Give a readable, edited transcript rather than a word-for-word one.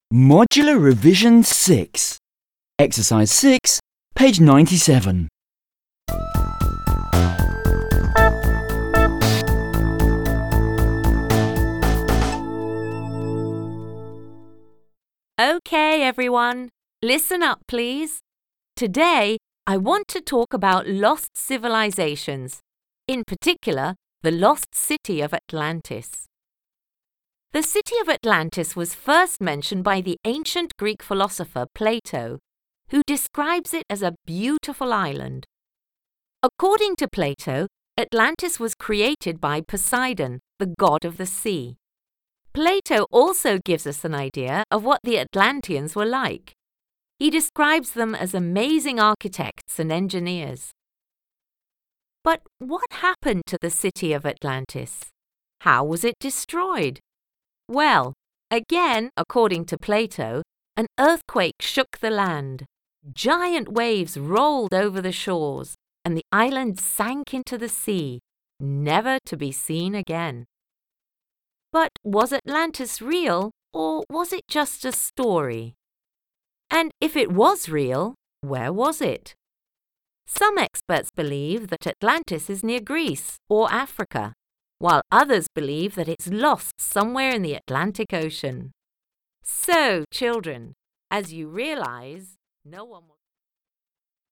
Modular Revision 6. Exercise 6, page 97. Okay, everyone, listen up, please. Today, I want to talk about lost civilizations, in particular, the lost city of Atlantis. The city of Atlantis was first mentioned by the ancient Greek philosopher Plato, who describes it as a beautiful island. According to Plato, Atlantis was created by Poseidon, the god of the sea. Plato also gives us an idea of what the Atlanteans were like. He describes them as amazing architects and engineers. But what happened to the city of Atlantis? How was it destroyed? Well, again, according to Plato, an earthquake shook the land. Giant waves rolled over the shores, and the island sank into the sea, never to be seen again. But was Atlantis real, or was it just a story? And if it was real, where was it? Some experts believe that Atlantis is near Greece or Africa, while others believe that it's lost somewhere in the Atlantic Ocean. So, children, as you realize, no one will